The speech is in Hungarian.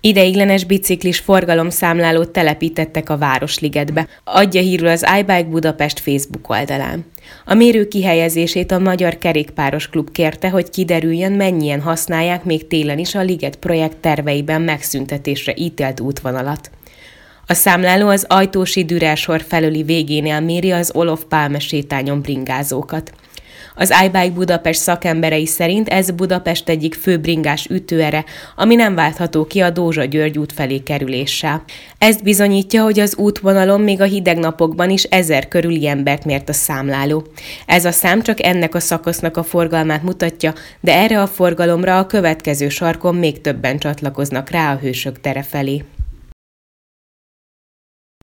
Ideiglenes biciklis forgalomszámlálót telepítettek a Városligetbe, adja hírül az iBike Budapest Facebook oldalán. A mérő kihelyezését a Magyar Kerékpáros Klub kérte, hogy kiderüljön, mennyien használják még télen is a Liget projekt terveiben megszüntetésre ítélt útvonalat. A számláló az Ajtósi Dürer-sor felőli végénél méri az Olof Pálme sétányon bringázókat. Az iBike Budapest szakemberei szerint ez Budapest egyik fő bringás ütőere, ami nem váltható ki a Dózsa-György út felé kerüléssel. Ezt bizonyítja, hogy az útvonalon még a hideg napokban is 1000 körüli embert mért a számláló. Ez a szám csak ennek a szakasznak a forgalmát mutatja, de erre a forgalomra a következő sarkon még többen csatlakoznak rá a Hősök tere felé.